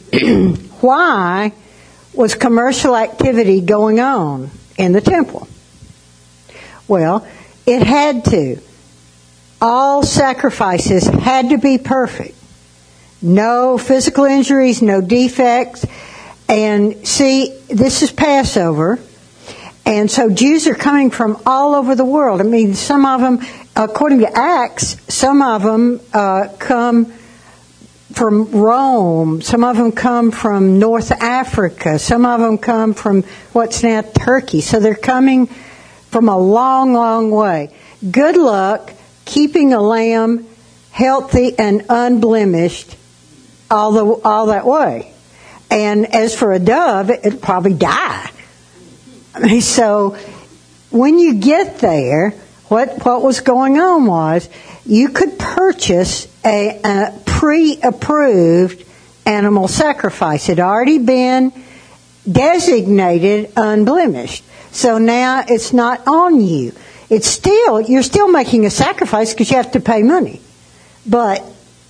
why was commercial activity going on in the temple? Well, it had to. All sacrifices had to be perfect. No physical injuries, no defects. And see, this is Passover. And so Jews are coming from all over the world. I mean, some of them, according to Acts, some of them come from Rome. Some of them come from North Africa. Some of them come from what's now Turkey. So they're coming from a long, long way. Good luck keeping a lamb healthy and unblemished all that way. And as for a dove, it'll probably die. I mean, so when you get there, what was going on was you could purchase a pre-approved animal sacrifice. It had already been designated unblemished. So now it's not on you. You're still making a sacrifice because you have to pay money. But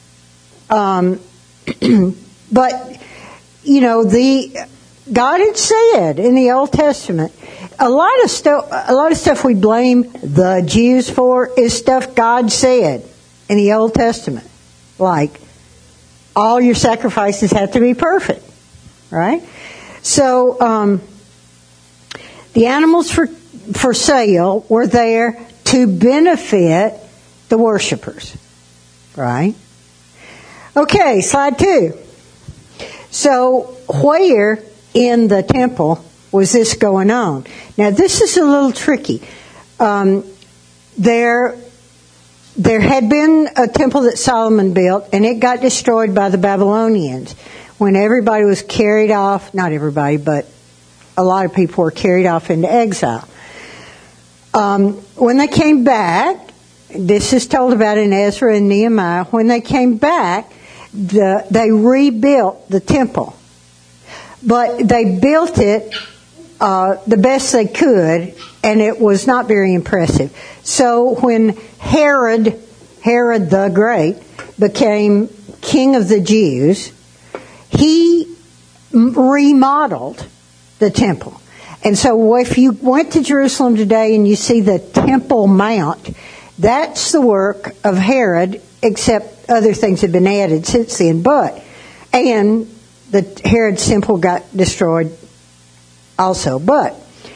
God had said in the Old Testament, a lot of stuff we blame the Jews for is stuff God said in the Old Testament. Like, all your sacrifices have to be perfect, right? So, the animals for sale were there to benefit the worshipers, right? Okay, slide 2. So, where in the temple was this going on? Now, this is a little tricky. There had been a temple that Solomon built, and it got destroyed by the Babylonians when everybody was carried off. Not everybody, but a lot of people were carried off into exile. When they came back, this is told about in Ezra and Nehemiah. When they came back, they rebuilt the temple. But they built it the best they could, and it was not very impressive. So when Herod the Great became king of the Jews, he remodeled the temple. And so if you went to Jerusalem today and you see the Temple Mount, that's the work of Herod, except other things have been added since then. And the Herod's temple got destroyed also. But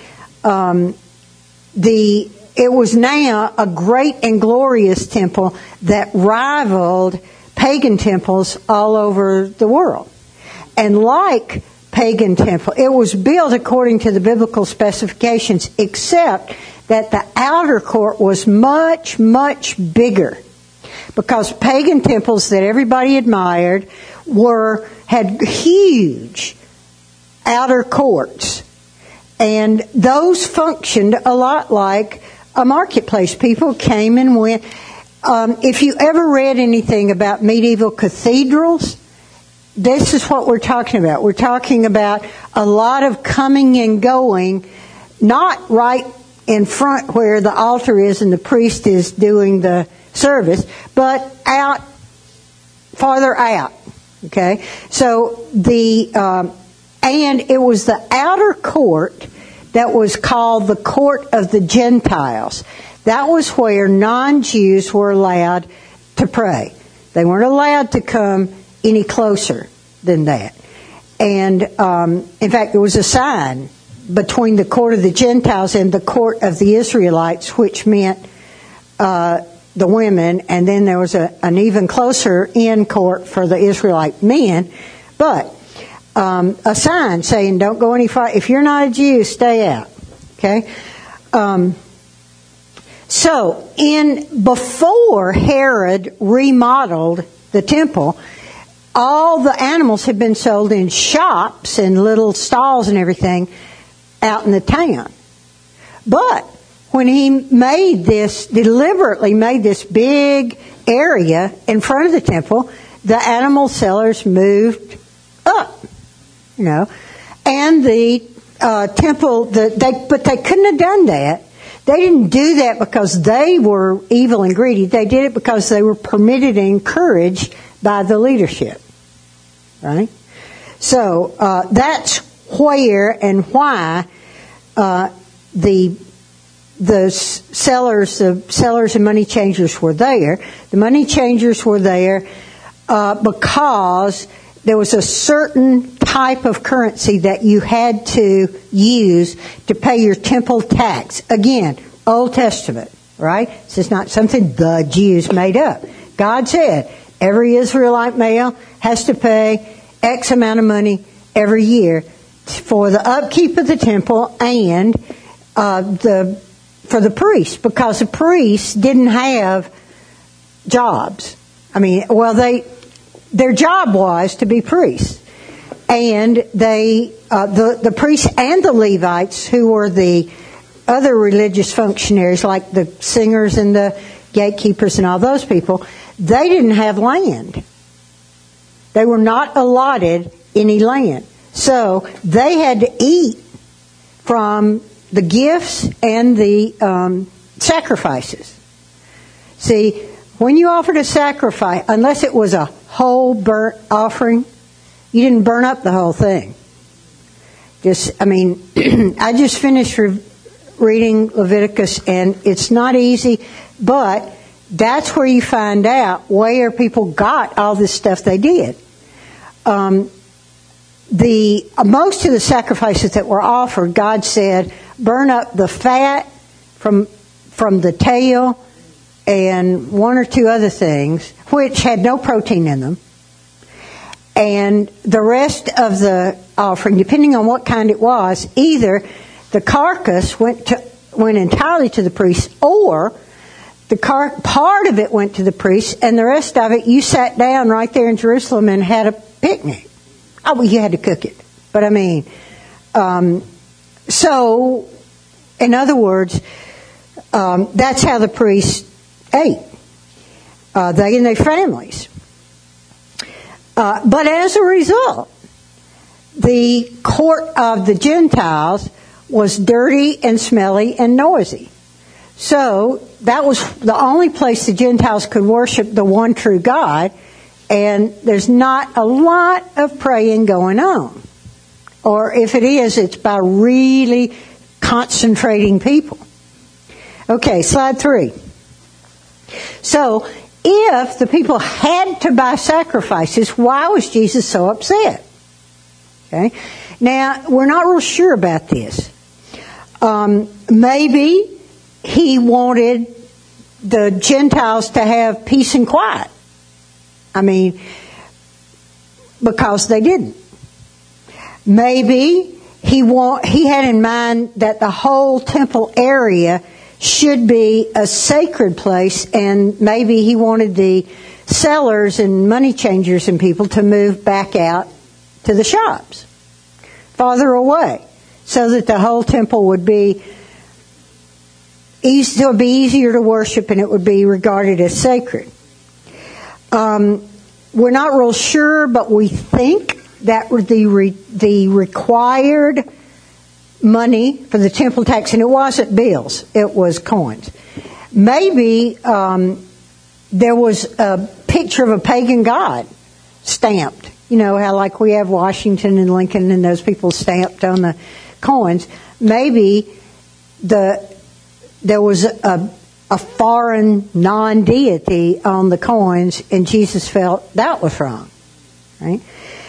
it was now a great and glorious temple that rivaled pagan temples all over the world. And like pagan temple, it was built according to the biblical specifications, except that the outer court was much, much bigger. Because pagan temples that everybody admired had huge outer courts. And those functioned a lot like a marketplace. People came and went. If you ever read anything about medieval cathedrals, this is what we're talking about. We're talking about a lot of coming and going, not right in front where the altar is and the priest is doing the service, but farther out. Okay? So and it was the outer court that was called the court of the Gentiles. That was where non-Jews were allowed to pray. They weren't allowed to come any closer than that. And in fact, there was a sign between the court of the Gentiles and the court of the Israelites, which meant the women, and then there was an even closer in court for the Israelite men. But a sign saying, don't go any farther. If you're not a Jew, stay out. Okay? So, before Herod remodeled the temple, all the animals had been sold in shops and little stalls and everything out in the town. But when he deliberately made this big area in front of the temple, the animal sellers moved up, and the temple, but they couldn't have done that. They didn't do that because they were evil and greedy. They did it because they were permitted and encouraged by the leadership, right? So that's where and why the sellers and money changers were there. The money changers were there because there was a certain type of currency that you had to use to pay your temple tax. Again, Old Testament, right? This is not something the Jews made up. God said every Israelite male has to pay X amount of money every year for the upkeep of the temple and for the priests, because the priests didn't have jobs. I mean, well, their job was to be priests, and the priests and the Levites, who were the other religious functionaries, like the singers and the gatekeepers and all those people, they didn't have land. They were not allotted any land, so they had to eat from the gifts and the sacrifices. See, when you offered a sacrifice, unless it was a whole burnt offering, you didn't burn up the whole thing. I just finished reading Leviticus, and it's not easy, but that's where you find out where people got all this stuff they did. Most of the sacrifices that were offered, God said, burn up the fat from the tail and one or two other things, which had no protein in them. And the rest of the offering, depending on what kind it was, either the carcass went entirely to the priest, or part of it went to the priest, and the rest of it, you sat down right there in Jerusalem and had a picnic. Oh, well, you had to cook it. But so, in other words, that's how the priests ate. They and their families. But as a result, the court of the Gentiles was dirty and smelly and noisy. So that was the only place the Gentiles could worship the one true God, and there's not a lot of praying going on. Or if it is, it's by really concentrating people. Okay, slide 3. So, if the people had to buy sacrifices, why was Jesus so upset? Okay. Now, we're not real sure about this. Maybe he wanted the Gentiles to have peace and quiet. Because they didn't. Maybe he had in mind that the whole temple area should be a sacred place, and maybe he wanted the sellers and money changers and people to move back out to the shops, farther away, so that the whole temple would be easier to worship and it would be regarded as sacred. We're not real sure, but we think that the required money for the temple tax, and it wasn't bills, it was coins. Maybe there was a picture of a pagan god stamped. You know how like we have Washington and Lincoln and those people stamped on the coins. Maybe there was a foreign non-deity on the coins, and Jesus felt that was wrong. Right?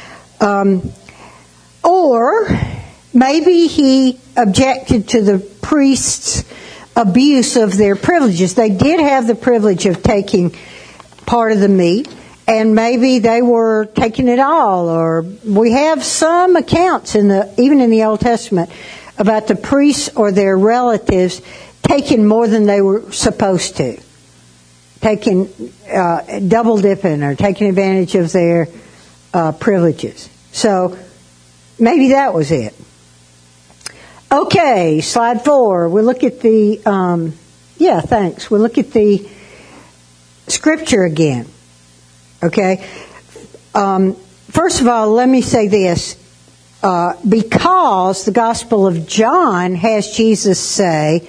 Or maybe he objected to the priests' abuse of their privileges. They did have the privilege of taking part of the meat, and maybe they were taking it all. Or we have some accounts even in the Old Testament about the priests or their relatives taking more than they were supposed to, taking double dipping or taking advantage of their privileges. So maybe that was it. Okay, slide 4. We'll look at the, we'll look at the scripture again. Okay. First of all, let me say this. Because the Gospel of John has Jesus say,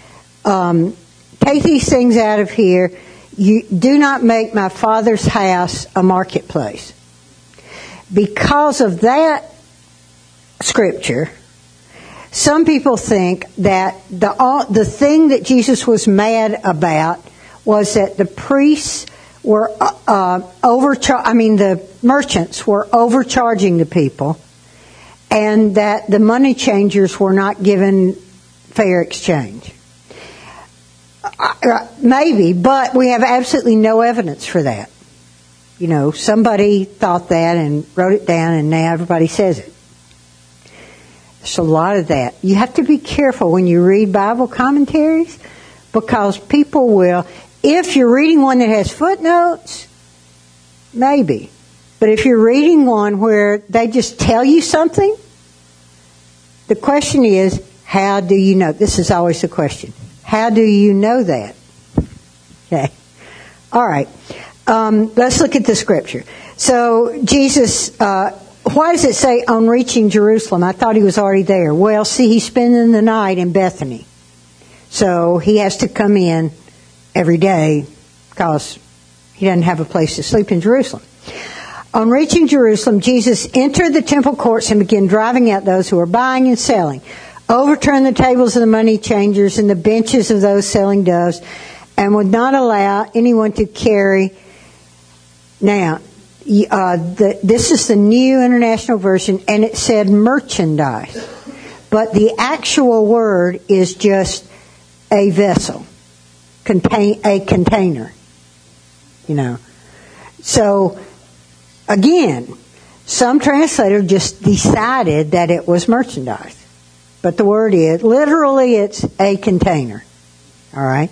take these things out of here. You do not make my Father's house a marketplace. because of that scripture, some people think that the thing that Jesus was mad about was that the priests were the merchants were overcharging the people, and that the money changers were not given fair exchange. Maybe, but we have absolutely no evidence for that. You know, somebody thought that and wrote it down, and now everybody says it. There's a lot of that. You have to be careful when you read Bible commentaries, because people will, if you're reading one that has footnotes, maybe. But if you're reading one where they just tell you something, the question is, how do you know? This is always the question. How do you know that? Okay. All right. Let's look at the scripture. So Jesus, why does it say on reaching Jerusalem? I thought he was already there. Well, see, he's spending the night in Bethany. So he has to come in every day because he doesn't have a place to sleep in Jerusalem. On reaching Jerusalem, Jesus entered the temple courts and began driving out those who were buying and selling, overturned the tables of the money changers and the benches of those selling doves, and would not allow anyone to carry. Now, this is the New International Version, and it said merchandise. But the actual word is just a vessel, a container. You know. So, again, some translators just decided that it was merchandise. But the word is, literally, it's a container. All right?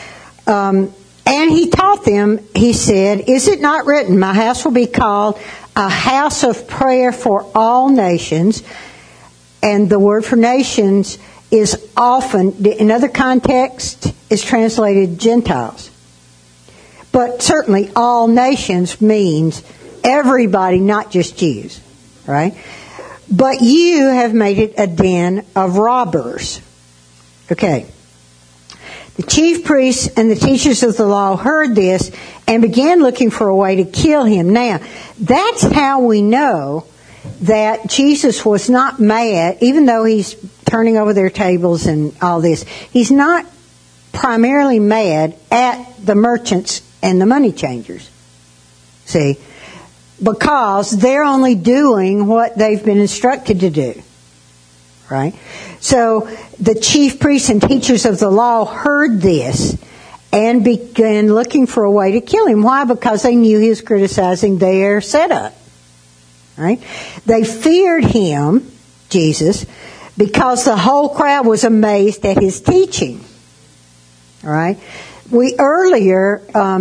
And he taught them, he said, is it not written, my house will be called a house of prayer for all nations? And the word for nations is often, in other contexts, is translated Gentiles. But certainly all nations means everybody, not just Jews. Right? But you have made it a den of robbers. Okay. The chief priests and the teachers of the law heard this and began looking for a way to kill him. Now, that's how we know that Jesus was not mad, even though he's turning over their tables and all this. He's not primarily mad at the merchants and the money changers. See? Because they're only doing what they've been instructed to do. Right? So the chief priests and teachers of the law heard this and began looking for a way to kill him. Why? Because they knew he was criticizing their setup. Right? They feared him, Jesus, because the whole crowd was amazed at his teaching. All right? We earlier,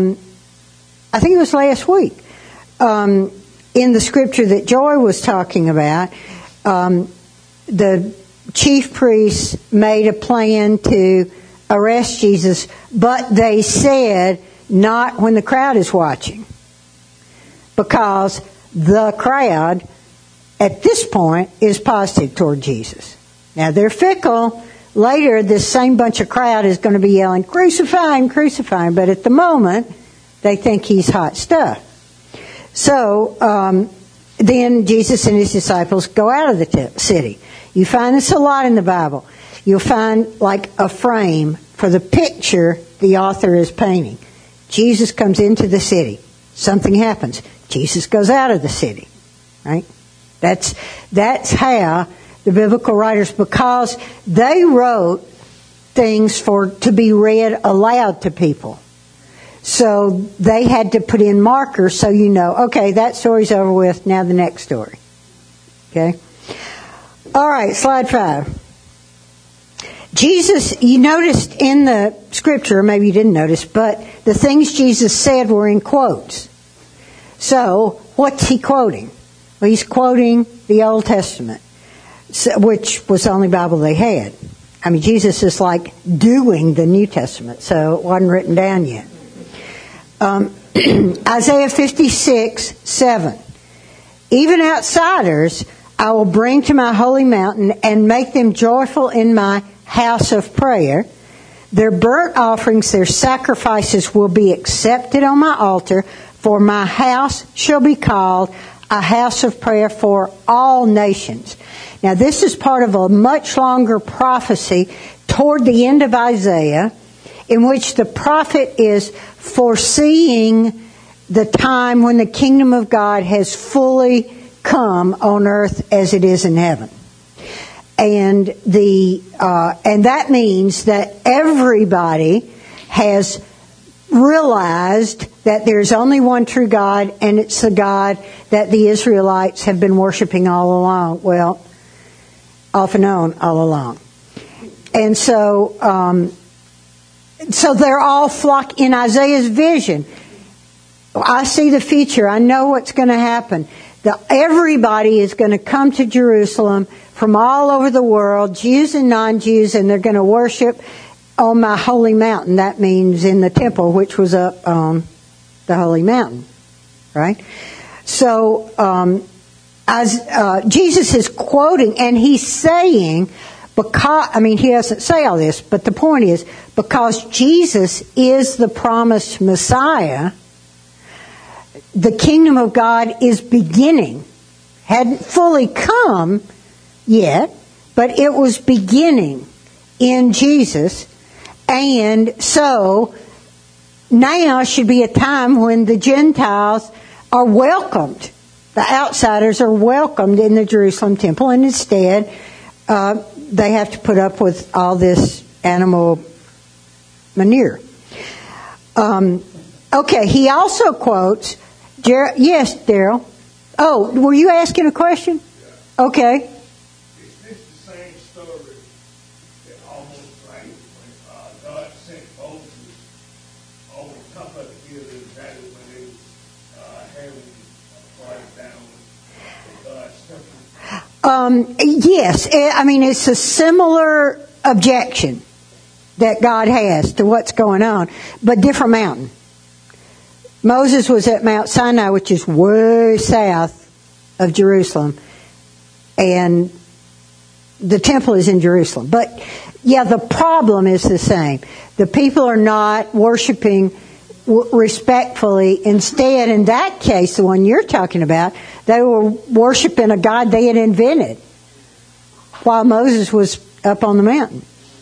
I think it was last week, in the scripture that Joy was talking about, the chief priests made a plan to arrest Jesus, but they said not when the crowd is watching. Because the crowd, at this point, is positive toward Jesus. Now, they're fickle. Later, this same bunch of crowd is going to be yelling, crucify him, crucify him. But at the moment, they think he's hot stuff. So, then Jesus and his disciples go out of the city. You find this a lot in the Bible. You'll find like a frame for the picture the author is painting. Jesus comes into the city. Something happens. Jesus goes out of the city. Right? That's how the biblical writers, because they wrote things to be read aloud to people. So they had to put in markers so you know, okay, that story's over with, now the next story. Okay? All right, slide 5. Jesus, you noticed in the scripture, maybe you didn't notice, but the things Jesus said were in quotes. So, what's he quoting? Well, he's quoting the Old Testament, which was the only Bible they had. I mean, Jesus is like doing the New Testament, so it wasn't written down yet. Isaiah 56:7. Even outsiders I will bring to my holy mountain and make them joyful in my house of prayer. Their burnt offerings, their sacrifices will be accepted on my altar, for my house shall be called a house of prayer for all nations. Now, this is part of a much longer prophecy toward the end of Isaiah, in which the prophet is foreseeing the time when the kingdom of God has fully come on earth as it is in heaven. And that means that everybody has realized that there's only one true God, and it's the God that the Israelites have been worshiping all along. Well, off and on all along. And so they're all flock in Isaiah's vision. I see the future. I know what's going to happen. Everybody is going to come to Jerusalem from all over the world, Jews and non-Jews, and they're going to worship on my holy mountain. That means in the temple, which was up on the holy mountain, right? So Jesus is quoting, and he's saying, he doesn't say all this, but the point is, because Jesus is the promised Messiah, the kingdom of God is beginning. Hadn't fully come yet, but it was beginning in Jesus. And so now should be a time when the Gentiles are welcomed. The outsiders are welcomed in the Jerusalem temple, and instead they have to put up with all this animal manure. Okay, he also quotes, yes, Daryl. Oh, were you asking a question? Yeah. Okay. Is this the same story that almost like when God sent Moses over the top of the hill of the valley when they having a fight down with God's temple? Yes. It's a similar objection that God has to what's going on, but different mountain. Moses was at Mount Sinai, which is way south of Jerusalem, and the temple is in Jerusalem. But, yeah, the problem is the same. The people are not worshiping respectfully. Instead, in that case, the one you're talking about, they were worshiping a god they had invented while Moses was up on the mountain.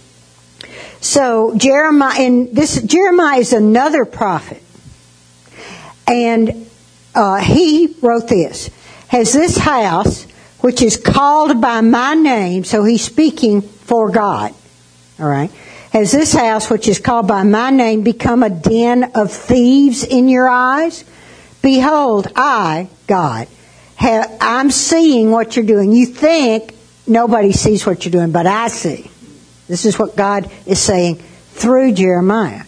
So Jeremiah is another prophet. And he wrote this: has this house, which is called by my name, so he's speaking for God, all right, has this house, which is called by my name, become a den of thieves in your eyes? Behold, I, God, I'm seeing what you're doing. You think nobody sees what you're doing, but I see. This is what God is saying through Jeremiah.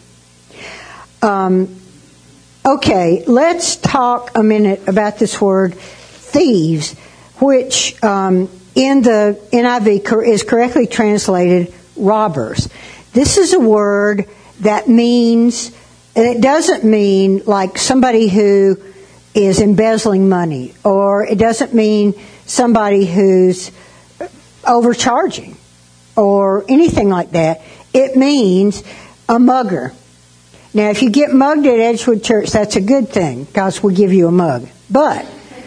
Okay, let's talk a minute about this word thieves, which in the NIV is correctly translated robbers. This is a word that means, and it doesn't mean like somebody who is embezzling money, or it doesn't mean somebody who's overcharging or anything like that. It means a mugger. Now, if you get mugged at Edgewood Church, that's a good thing, because we'll give you a mug. But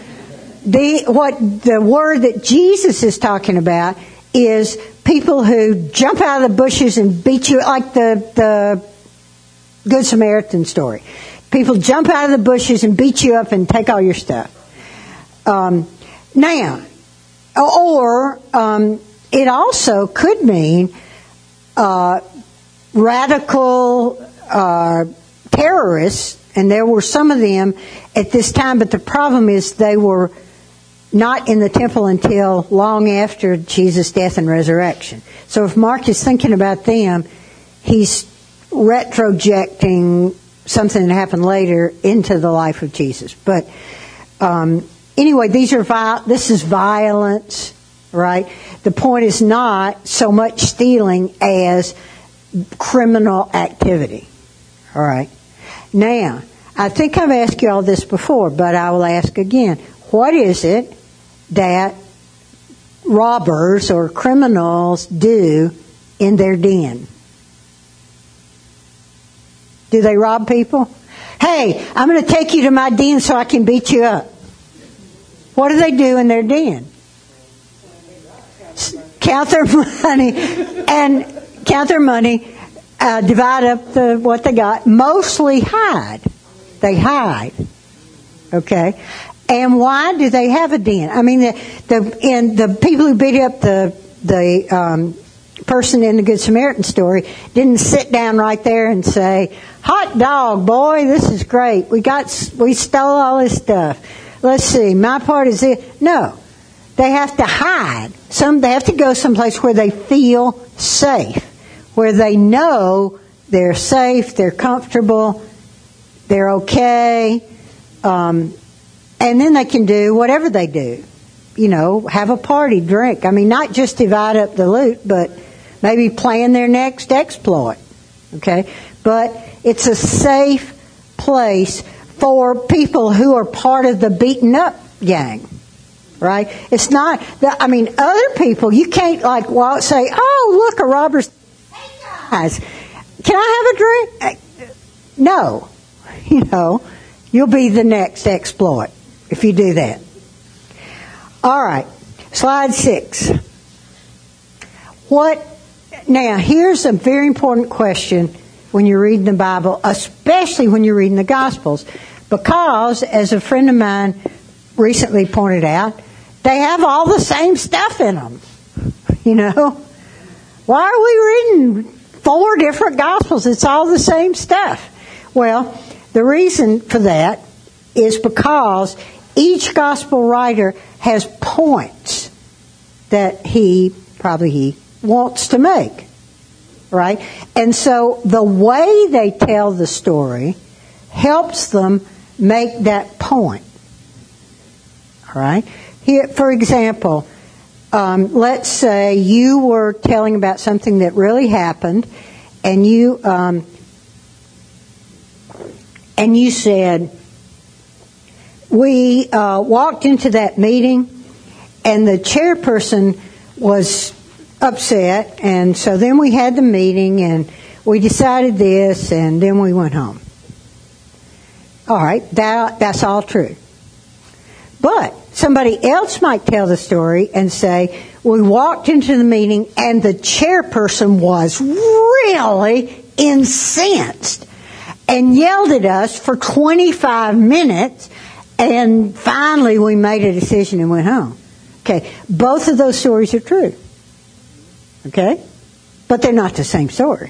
the word that Jesus is talking about is people who jump out of the bushes and beat you, like the Good Samaritan story. People jump out of the bushes and beat you up and take all your stuff. It also could mean radical terrorists, and there were some of them at this time, but the problem is they were not in the temple until long after Jesus' death and resurrection. So if Mark is thinking about them, he's retrojecting something that happened later into the life of Jesus. But anyway, this is violence, right? The point is not so much stealing as criminal activity. All right. Now, I think I've asked you all this before, but I will ask again. What is it that robbers or criminals do in their den? Do they rob people? Hey, I'm going to take you to my den so I can beat you up. What do they do in their den? Count their money divide up what they got. Mostly hide. They hide. Okay? And why do they have a den? I mean, the people who beat up the person in the Good Samaritan story didn't sit down right there and say, "Hot dog, boy, this is great. We stole all this stuff. Let's see, my part is it." No. They have to hide. They have to go someplace where they feel safe, where they know they're safe, they're comfortable, they're okay, and then they can do whatever they do. Have a party, drink. I mean, not just divide up the loot, but maybe plan their next exploit. Okay? But it's a safe place for people who are part of the beaten up gang. Right? It's not, other people, you can't say, "Oh, look, a robber's, hey guys, can I have a drink?" No. You'll be the next exploit if you do that. All right. Slide 6. Now, here's a very important question when you're reading the Bible, especially when you're reading the Gospels, because, as a friend of mine recently pointed out, they have all the same stuff in them. Why are we reading 4 different Gospels? It's all the same stuff. Well, the reason for that is because each Gospel writer has points that he wants to make. Right? And so the way they tell the story helps them make that point. All right? Here, for example, let's say you were telling about something that really happened, and you said, "We walked into that meeting, and the chairperson was upset, and so then we had the meeting, and we decided this, and then we went home." All right, that's all true. But somebody else might tell the story and say, "We walked into the meeting and the chairperson was really incensed and yelled at us for 25 minutes, and finally we made a decision and went home." Okay, both of those stories are true. Okay? But they're not the same story.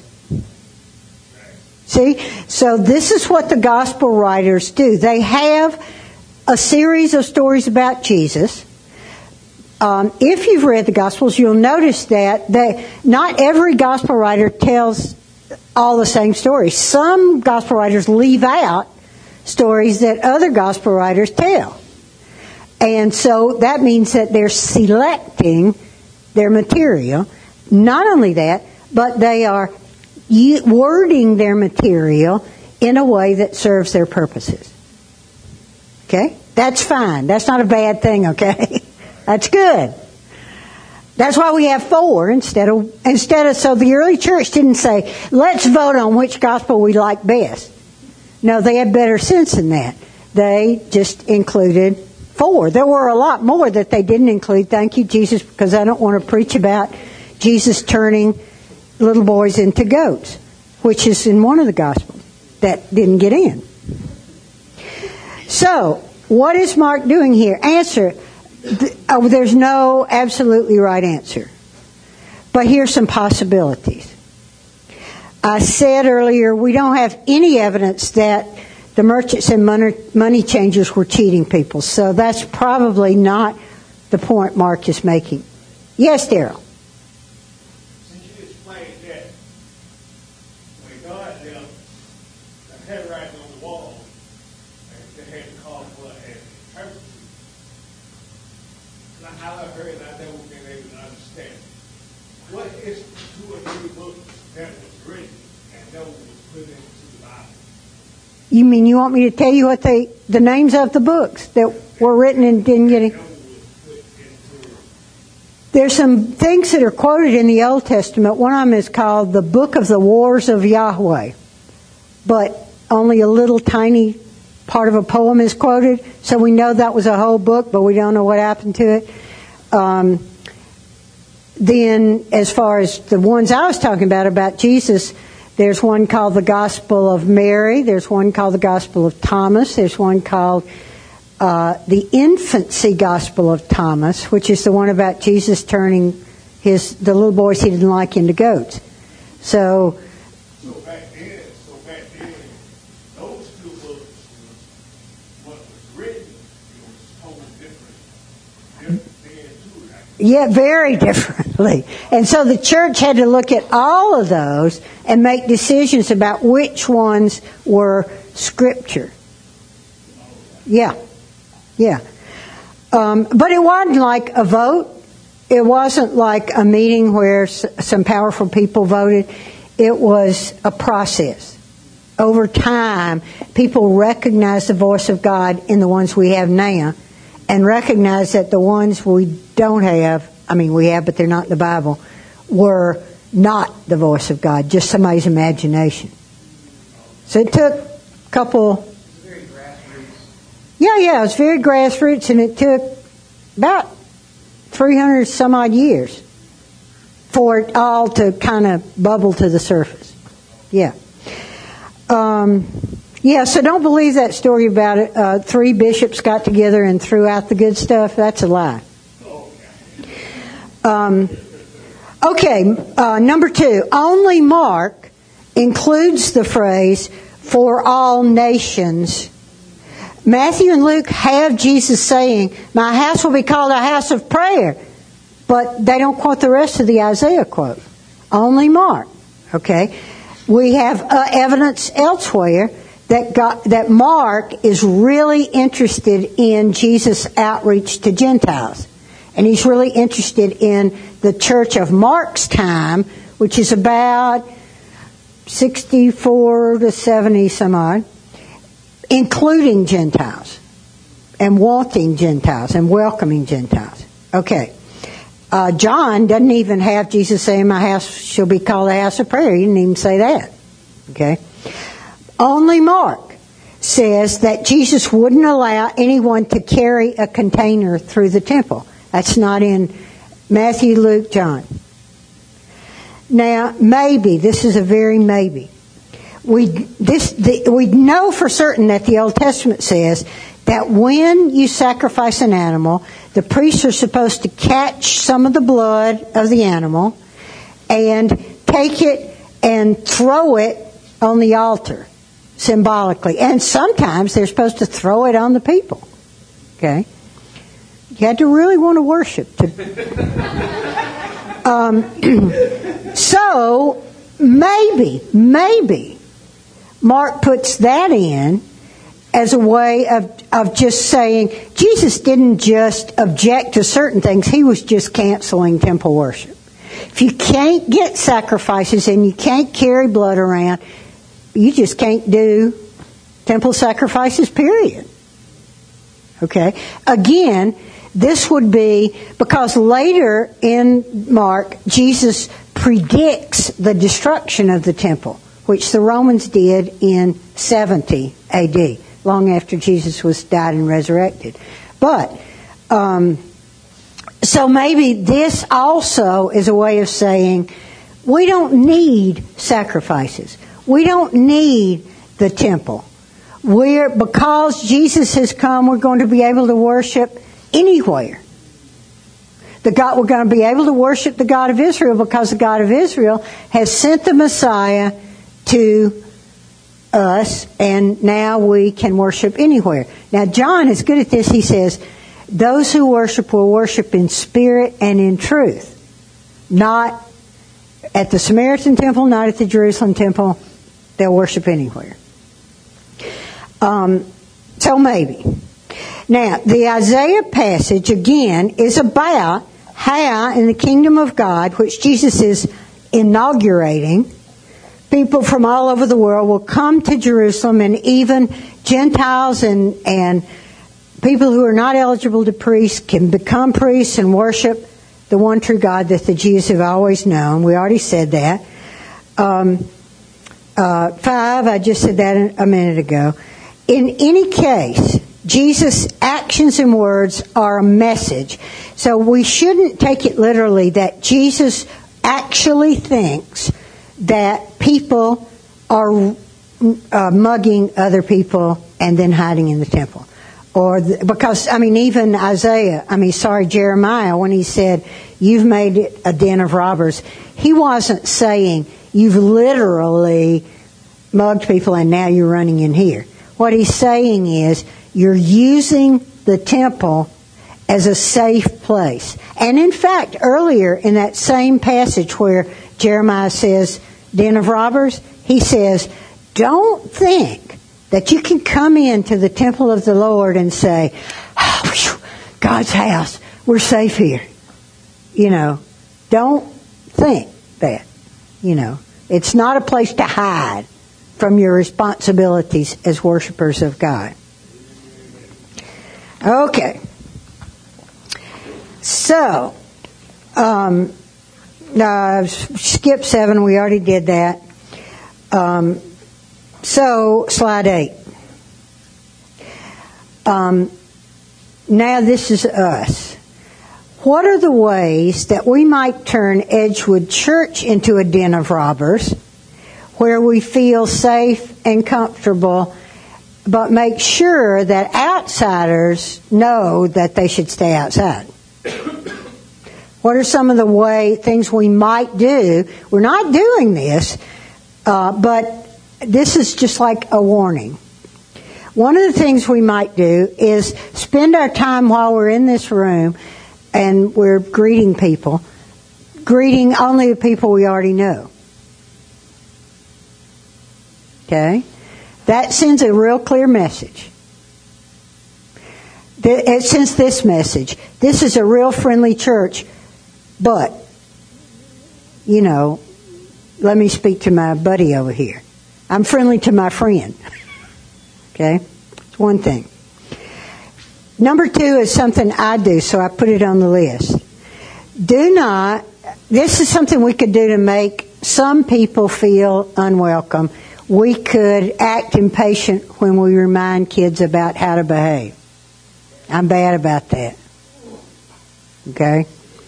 See? So this is what the Gospel writers do. They have a series of stories about Jesus. If you've read the Gospels, you'll notice that not every Gospel writer tells all the same stories. Some Gospel writers leave out stories that other Gospel writers tell. And so that means that they're selecting their material. Not only that, but they are wording their material in a way that serves their purposes. Okay? That's fine. That's not a bad thing, okay? That's good. That's why we have 4 instead of so the early church didn't say, "Let's vote on which gospel we like best." No, they had better sense than that. They just included 4. There were a lot more that they didn't include. Thank you, Jesus, because I don't want to preach about Jesus turning little boys into goats, which is in one of the Gospels that didn't get in. So, what is Mark doing here? Answer. There's no absolutely right answer. But here's some possibilities. I said earlier, we don't have any evidence that the merchants and money changers were cheating people. So that's probably not the point Mark is making. Yes, Daryl? Since you explained that, when God them the handwriting on the wall, and they had to call for an interpreter. Now, I heard and I never been able to understand. What is the 2 or 3 books that was written and that was put into the Bible? You mean you want me to tell you what the names of the books that were written and didn't get in? There's some things that are quoted in the Old Testament. One of them is called the Book of the Wars of Yahweh. But only a little tiny part of a poem is quoted, so we know that was a whole book, but we don't know what happened to it. Then, as far as the ones I was talking about Jesus, there's one called the Gospel of Mary. There's one called the Gospel of Thomas. There's one called the Infancy Gospel of Thomas, which is the one about Jesus turning the little boys he didn't like into goats. So back then, those two books, what was written, it was totally different then too, right? Yeah, very differently. And so the church had to look at all of those and make decisions about which ones were Scripture. Yeah. But it wasn't like a vote. It wasn't like a meeting where some powerful people voted. It was a process. Over time, people recognized the voice of God in the ones we have now and recognized that the ones we don't have, we have, but they're not in the Bible, were not the voice of God, just somebody's imagination. So it took a couple... Very grassroots. Yeah, it was very grassroots, and it took about 300 some odd years for it all to kind of bubble to the surface. Yeah. So don't believe that story about it. 3 bishops got together and threw out the good stuff. That's a lie. Number 2. Only Mark includes the phrase, for all nations. Matthew and Luke have Jesus saying, my house will be called a house of prayer. But they don't quote the rest of the Isaiah quote. Only Mark. Okay? We have evidence elsewhere that Mark is really interested in Jesus' outreach to Gentiles. And he's really interested in the church of Mark's time, which is about 64 to 70 some odd, including Gentiles and wanting Gentiles and welcoming Gentiles. Okay. John doesn't even have Jesus saying, my house shall be called a house of prayer. He didn't even say that. Okay. Only Mark says that Jesus wouldn't allow anyone to carry a container through the temple. That's not in Matthew, Luke, John. Now, maybe, this is a very maybe. We know for certain that the Old Testament says that when you sacrifice an animal, the priests are supposed to catch some of the blood of the animal and take it and throw it on the altar, symbolically. And sometimes they're supposed to throw it on the people. Okay? You had to really want to worship. So, maybe, Mark puts that in as a way of just saying, Jesus didn't just object to certain things, he was just canceling temple worship. If you can't get sacrifices and you can't carry blood around, you just can't do temple sacrifices, period. Okay? Again, this would be, because later in Mark, Jesus predicts the destruction of the temple, which the Romans did in 70 AD, long after Jesus was died and resurrected. But, so maybe this also is a way of saying, we don't need sacrifices. We don't need the temple. Because Jesus has come, we're going to be able to worship anywhere. We're going to be able to worship the God of Israel because the God of Israel has sent the Messiah to us, and now we can worship anywhere. Now, John is good at this. He says, those who worship will worship in spirit and in truth. Not at the Samaritan temple, not at the Jerusalem temple. They'll worship anywhere. So maybe. Now, the Isaiah passage, again, is about how in the kingdom of God, which Jesus is inaugurating, people from all over the world will come to Jerusalem, and even Gentiles and people who are not eligible to priest can become priests and worship the one true God that the Jews have always known. We already said that. 5, I just said that a minute ago. in any case, Jesus' actions and words are a message. So we shouldn't take it literally that Jesus actually thinks that people are mugging other people and then hiding in the temple. Because even Jeremiah, when he said, you've made it a den of robbers, he wasn't saying you've literally mugged people and now you're running in here. What he's saying is you're using the temple as a safe place. And in fact, earlier in that same passage where Jeremiah says, den of robbers, he says, don't think that you can come into the temple of the Lord and say, oh, whew, God's house, we're safe here. Don't think that. It's not a place to hide from your responsibilities as worshipers of God. Okay. So, skip 7, we already did that. So, slide 8. Now this is us. What are the ways that we might turn Edgewood Church into a den of robbers where we feel safe and comfortable, but make sure that outsiders know that they should stay outside? What are some of the things we might do? We're not doing this, but this is just like a warning. One of the things we might do is spend our time while we're in this room and we're greeting people, greeting only the people we already know. Okay? That sends a real clear message. It sends this message. This is a real friendly church, but, let me speak to my buddy over here. I'm friendly to my friend. Okay? It's one thing. Number 2 is something I do, so I put it on the list. This is something we could do to make some people feel unwelcome. We could act impatient when we remind kids about how to behave. I'm bad about that. Okay?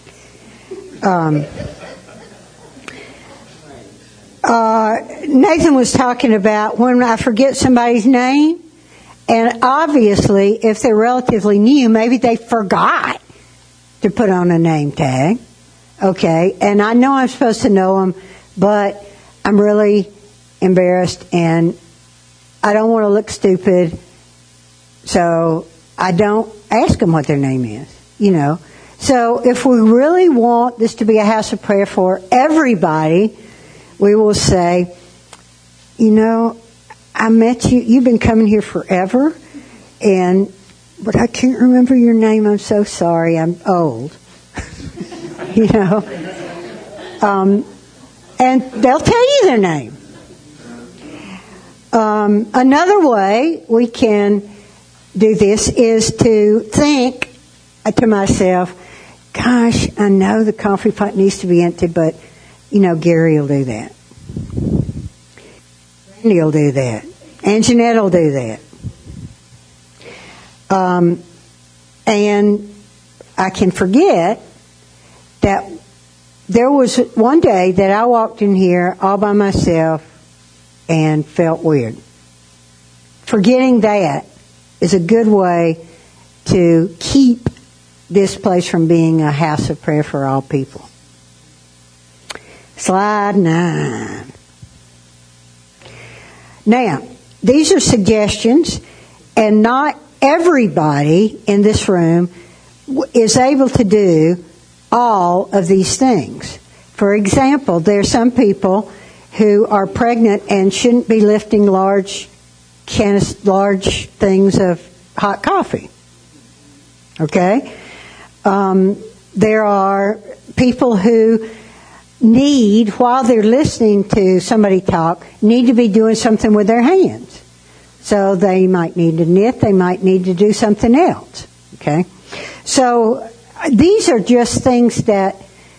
Nathan was talking about when I forget somebody's name, and obviously, if they're relatively new, maybe they forgot to put on a name tag. Okay, and I know I'm supposed to know them, but I'm really embarrassed, and I don't want to look stupid, so I don't ask them what their name is, So if we really want this to be a house of prayer for everybody, we will say, I met you, you've been coming here forever, but I can't remember your name, I'm so sorry, I'm old. And they'll tell you their name. Another way we can do this is to think to myself, gosh, I know the coffee pot needs to be empty, but, Gary will do that. Randy will do that. And Jeanette will do that. And I can forget that there was one day that I walked in here all by myself and felt weird. Forgetting that is a good way to keep this place from being a house of prayer for all people. Slide 9. Now, these are suggestions, and not everybody in this room is able to do all of these things. For example, there are some people who are pregnant and shouldn't be lifting large things of hot coffee. Okay? There are people who need, while they're listening to somebody talk, need to be doing something with their hands. So they might need to knit, they might need to do something else. Okay? So these are just things that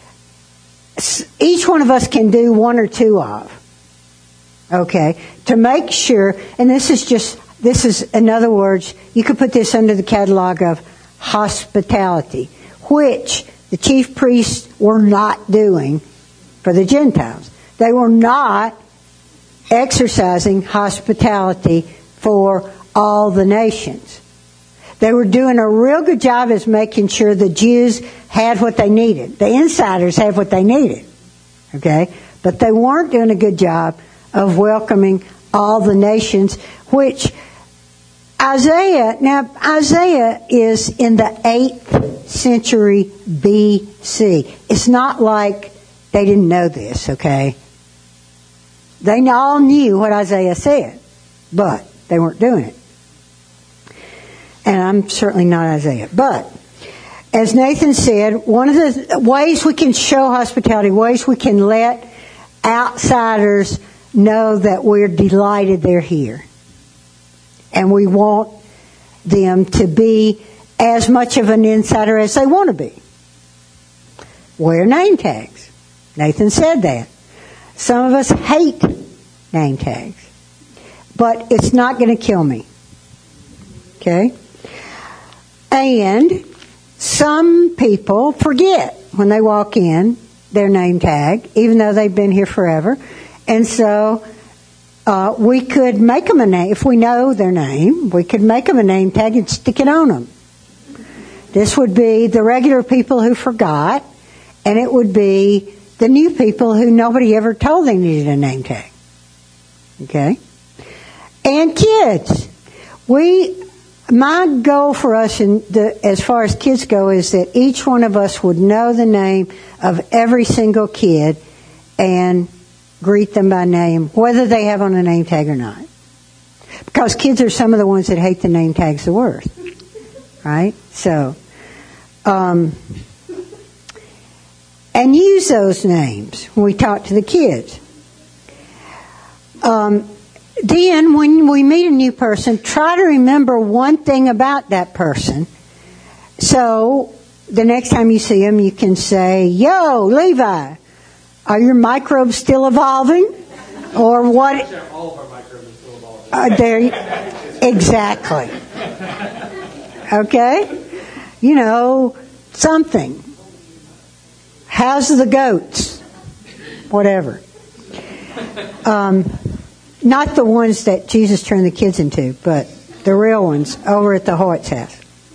each one of us can do one or two of. Okay? To make sure, and this is just this is, in other words, you could put this under the catalog of hospitality, which the chief priests were not doing for the Gentiles. They were not exercising hospitality for all the nations. They were doing a real good job as making sure the Jews had what they needed. The insiders had what they needed. Okay? But they weren't doing a good job of welcoming all the nations, which Isaiah is in the 8th century BC. It's not like they didn't know this, okay? They all knew what Isaiah said, but they weren't doing it. And I'm certainly not Isaiah. But, as Nathan said, one of the ways we can show hospitality, ways we can let outsiders know that we're delighted they're here. And we want them to be as much of an insider as they want to be. Wear name tags. Nathan said that. Some of us hate name tags. But it's not going to kill me. Okay? And some people forget when they walk in their name tag, even though they've been here forever. And so we could make them a name. If we know their name, we could make them a name tag and stick it on them. This would be the regular people who forgot, and it would be the new people who nobody ever told they needed a name tag. Okay? And kids. My goal for us, as far as kids go, is that each one of us would know the name of every single kid and greet them by name, whether they have on a name tag or not. Because kids are some of the ones that hate the name tags the worst. Right? So, and use those names when we talk to the kids. Then, when we meet a new person, try to remember one thing about that person. So, the next time you see them, you can say, "Yo, Levi, are your microbes still evolving?" Or what? All of our microbes are still evolving. Exactly. Okay? You know, something. How's the goats? Whatever. Not the ones that Jesus turned the kids into, but the real ones over at the Hoyt's house.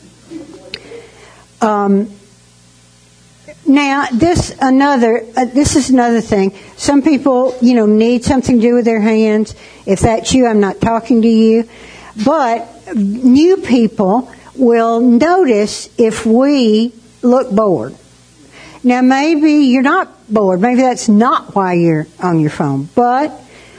Now, this is another thing. Some people, need something to do with their hands. If that's you, I'm not talking to you. But new people will notice if we look bored. Now, maybe you're not bored. Maybe that's not why you're on your phone. But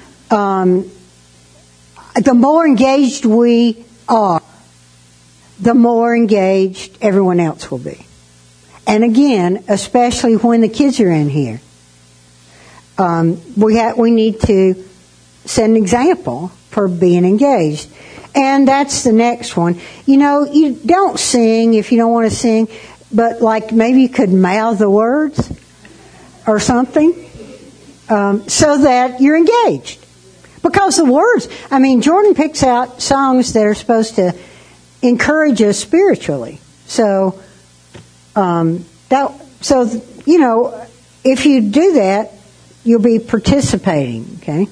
the more engaged we are, the more engaged everyone else will be. And again, especially when the kids are in here, we need to set an example for being engaged. And that's the next one. You don't sing if you don't want to sing, but maybe you could mouth the words or something so that you're engaged. Because the words, Jordan picks out songs that are supposed to encourage us spiritually. So, if you do that, you'll be participating, okay?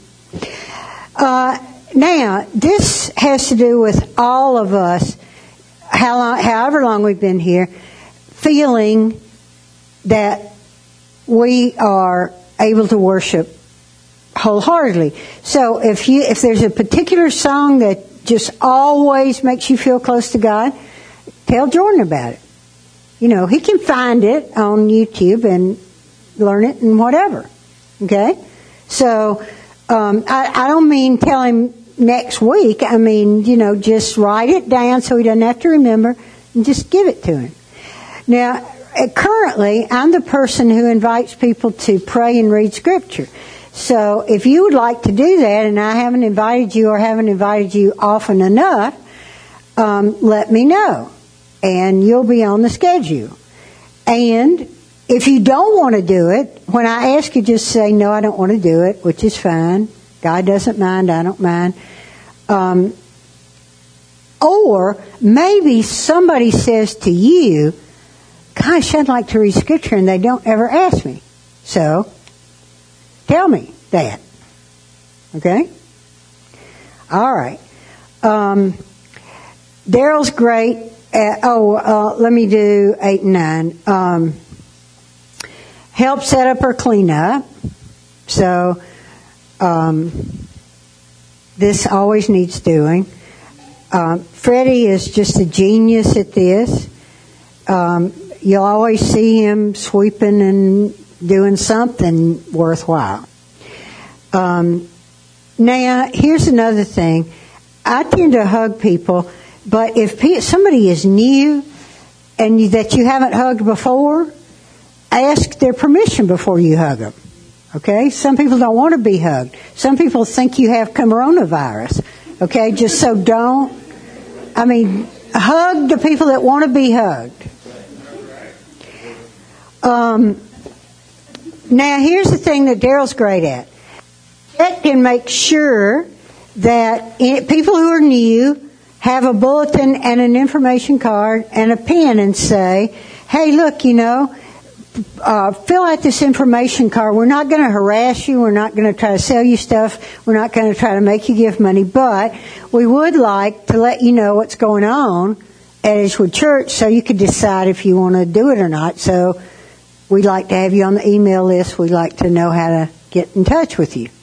Now, this has to do with all of us, however long we've been here, feeling that we are able to worship wholeheartedly. So if there's a particular song that just always makes you feel close to God, tell Jordan about it. He can find it on YouTube and learn it and whatever. Okay? So, I don't mean tell him next week. Just write it down so he doesn't have to remember and just give it to him. Now, currently, I'm the person who invites people to pray and read Scripture. So, if you would like to do that and I haven't invited you or haven't invited you often enough, let me know. And you'll be on the schedule. And if you don't want to do it, when I ask you, just say, "No, I don't want to do it," which is fine. God doesn't mind, I don't mind. Or maybe somebody says to you, gosh, I'd like to read Scripture, and they don't ever ask me. So, tell me that. Okay? All right. Daryl's great at, let me do 8 and 9. Help set up or clean up. So, this always needs doing. Freddie is just a genius at this. You'll always see him sweeping and doing something worthwhile. Now, here's another thing. I tend to hug people, but if somebody is new and that you haven't hugged before, ask their permission before you hug them. Okay? Some people don't want to be hugged. Some people think you have coronavirus. Okay? Just so don't. Hug the people that want to be hugged. Now, here's the thing that Daryl's great at. Check and make sure that people who are new have a bulletin and an information card and a pen and say, hey, look, fill out this information card. We're not going to harass you. We're not going to try to sell you stuff. We're not going to try to make you give money. But we would like to let you know what's going on at Edgewood Church so you could decide if you want to do it or not. So we'd like to have you on the email list. We'd like to know how to get in touch with you.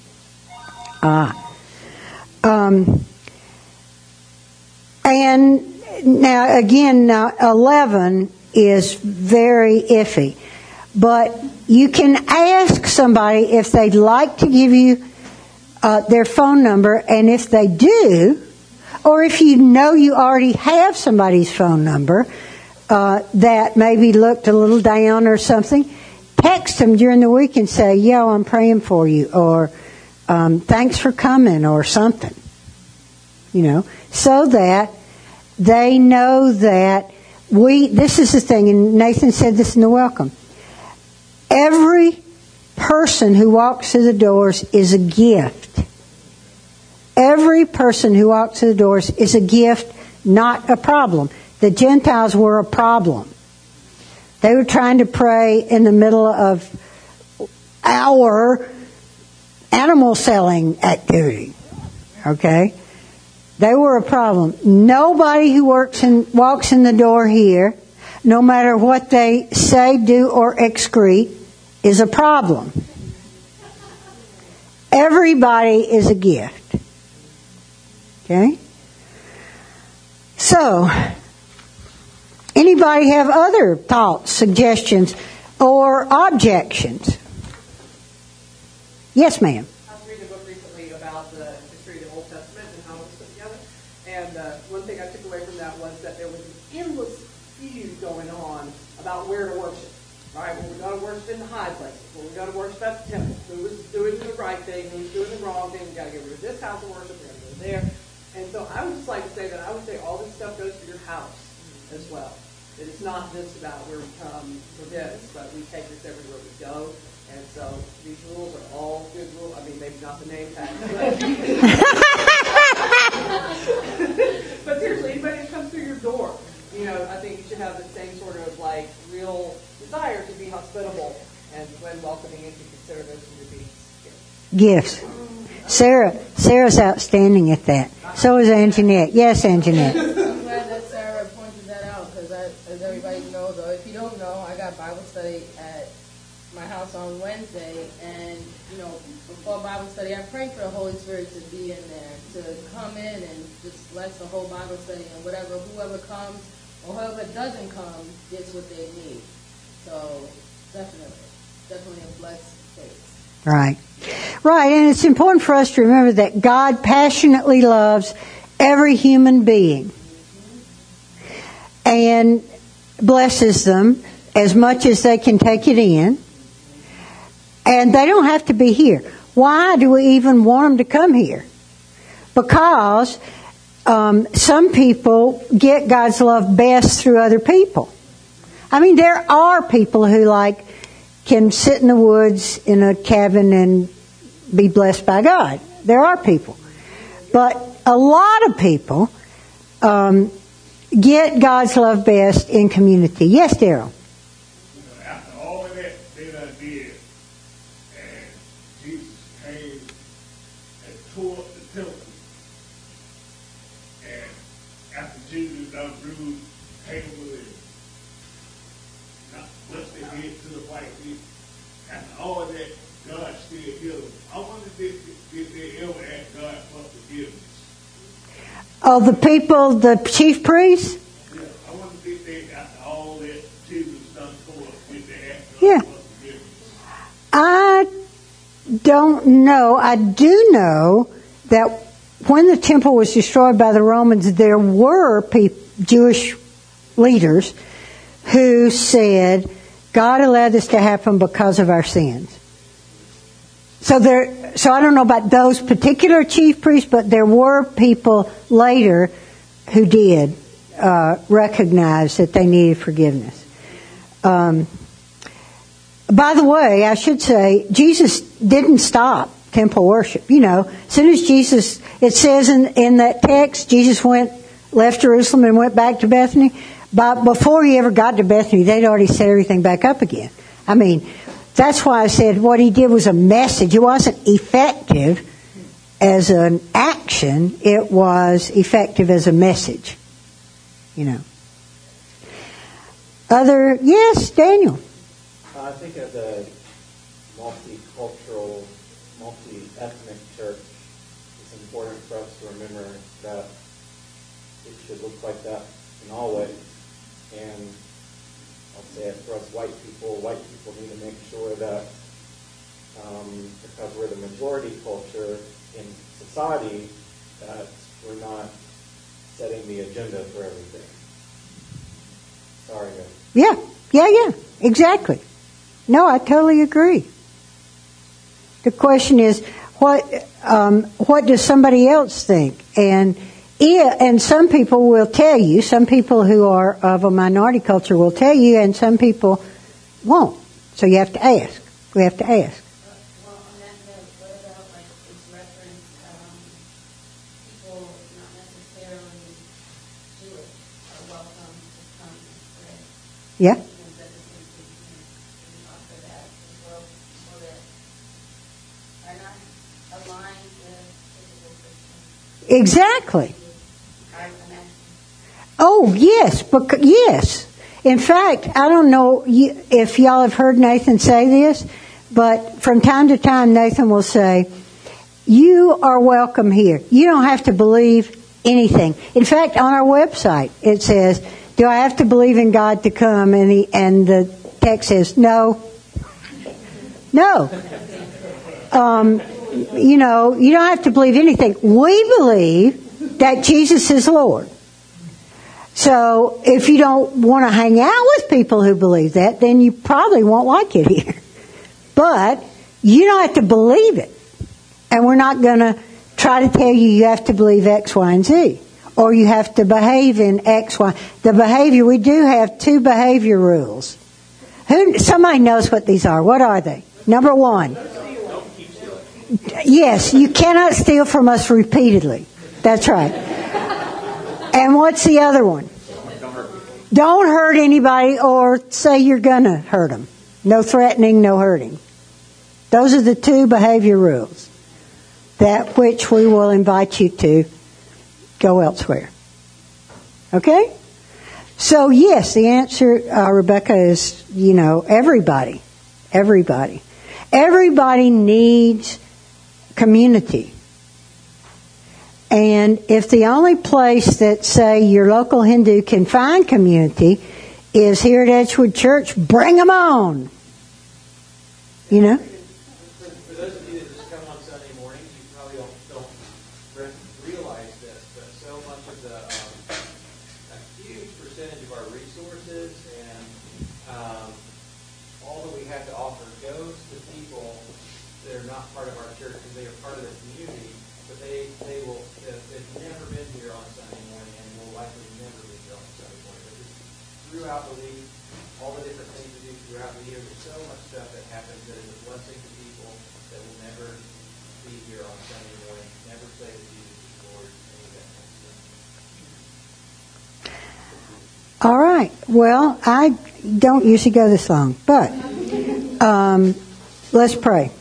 And now, again, 11 is very iffy. But you can ask somebody if they'd like to give you their phone number, and if they do, or if you know you already have somebody's phone number that maybe looked a little down or something, text them during the week and say, yo, I'm praying for you, or thanks for coming, or something. So that they know that this is the thing, and Nathan said this in the welcome. Every person who walks through the doors is a gift. Every person who walks through the doors is a gift, not a problem. The Gentiles were a problem. They were trying to pray in the middle of our animal selling activity. Okay? They were a problem. Nobody who walks in the door here, no matter what they say, do, or excrete, is a problem. Everybody is a gift. Okay? So, anybody have other thoughts, suggestions, or objections? Yes, ma'am. I was reading a book recently about the history of the Old Testament and how it was put together. And one thing I took away from that was that there was an endless feud going on about where to worship. All right, well, we're going to worship in the high places. Well, we're going to worship at the temple. Who was doing the right thing? Who's doing the wrong thing? We've got to get rid of this house of worship. We're going to go there. And so I would just like to say that I would say all this stuff goes to your house as well. That it's not just about where we come for this, but we take this everywhere we go. And so these rules are all good rules. I mean, maybe not the name tag. But seriously, anybody that comes through your door, I think you should have the same sort of real desire to be hospitable, and when welcoming in, to consider those to be gifts. Sarah's outstanding at that. So is Anjanette. Yes, Anjanette. I'm glad that Sarah pointed that out, because as everybody knows, or if you don't know, I got Bible study at my house on Wednesday, and before Bible study, I pray for the Holy Spirit to be in there, to come in and just bless the whole Bible study, and whoever comes or whoever doesn't come gets what they need. So definitely a blessed place. Right, and it's important for us to remember that God passionately loves every human being and blesses them as much as they can take it in. And they don't have to be here. Why do we even want them to come here? Because some people get God's love best through other people. There are people who can sit in the woods in a cabin and be blessed by God. There are people. But a lot of people get God's love best in community. Yes, Daryl? After all of that they done did, and Jesus came and tore up the temple, and after Jesus done bruised tables and not what they did to the white people, after all of that, God still healed them. I wonder did they ever ask God for forgiveness? Oh, the people, the chief priests? Yeah, I wonder did they, after all that Jesus done for us, did they ask God Yeah. for forgiveness? I don't know. I do know that when the temple was destroyed by the Romans, there were Jewish leaders who said, God allowed this to happen because of our sins. So I don't know about those particular chief priests, but there were people later who did recognize that they needed forgiveness. By the way, I should say, Jesus didn't stop temple worship. You know, as soon as Jesus, it says in that text, Jesus left Jerusalem and went back to Bethany. But before he ever got to Bethany, they'd already set everything back up again. I mean, that's why I said what he did was a message. It wasn't effective as an action. It was effective as a message. You know. Yes, Daniel. I think as a multicultural, multi-ethnic church, it's important for us to remember that it should look like that in all ways. And I'll say it for us white people need to make sure that because we're the majority culture in society, that we're not setting the agenda for everything. Sorry, guys. Yeah, exactly. No, I totally agree. The question is, what does somebody else think? And some people will tell you, some people who are of a minority culture will tell you, and some people won't. So you have to ask. We have to ask. Well, on that note, what about like this reference, people not necessarily Jewish are welcome to come and pray? Yeah. That the same thing can offer that as well, so that are not aligned with typical Christians. Exactly. I imagine. Oh, yes. Yes. In fact, I don't know if y'all have heard Nathan say this, but from time to time Nathan will say, you are welcome here. You don't have to believe anything. In fact, on our website it says, do I have to believe in God to come? And the text says, no. No. You don't have to believe anything. We believe that Jesus is Lord. So if you don't want to hang out with people who believe that, then you probably won't like it here. But you don't have to believe it. And we're not going to try to tell you have to believe X, Y, and Z. Or you have to behave in X, Y. The behavior, we do have 2 behavior rules. Somebody knows what these are. What are they? Number 1. Yes, you cannot steal from us repeatedly. That's right. And what's the other one? Don't hurt anybody or say you're going to hurt them. No threatening, no hurting. Those are the 2 behavior rules. That which we will invite you to go elsewhere. Okay? So yes, the answer, Rebecca, is, everybody. Everybody. Everybody needs community. And if the only place that, say, your local Hindu can find community is here at Edgewood Church, bring them on. You know? For those of you that just come on Sunday mornings, you probably don't realize this, but so much of a huge percentage of our resources and all that we have to offer goes to people that are not part of our church because they are part of the community, but they've never been here on Sunday morning and will likely never be here on Sunday morning. But just throughout the week, all the different things we do throughout the year, there's so much stuff that happens that is a blessing to people that will never be here on Sunday morning, never say that Jesus is Lord, any of that kind of stuff. All right. Well, I don't usually go this long, but let's pray.